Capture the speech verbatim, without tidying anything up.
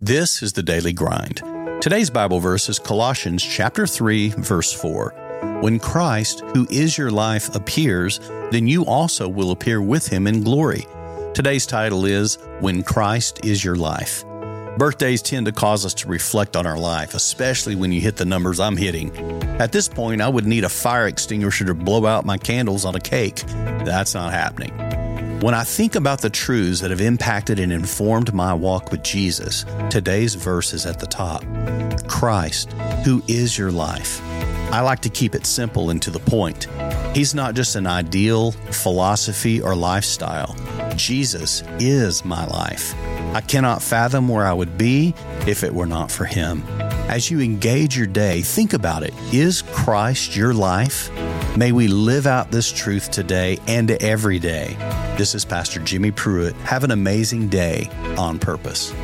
This is the Daily Grind. Today's Bible verse is Colossians chapter three, verse four. When Christ, who is your life, appears, then you also will appear with him in glory. Today's title is When Christ is Your Life. Birthdays tend to cause us to reflect on our life, especially when you hit the numbers I'm hitting. At this point, I would need a fire extinguisher to blow out my candles on a cake. That's not happening. When I think about the truths that have impacted and informed my walk with Jesus, today's verse is at the top. Christ, who is your life. I like to keep it simple and to the point. He's not just an ideal, philosophy, or lifestyle. Jesus is my life. I cannot fathom where I would be if it were not for him. As you engage your day, think about it. Is Christ your life? May we live out this truth today and every day. This is Pastor Jimmy Pruitt. Have an amazing day on purpose.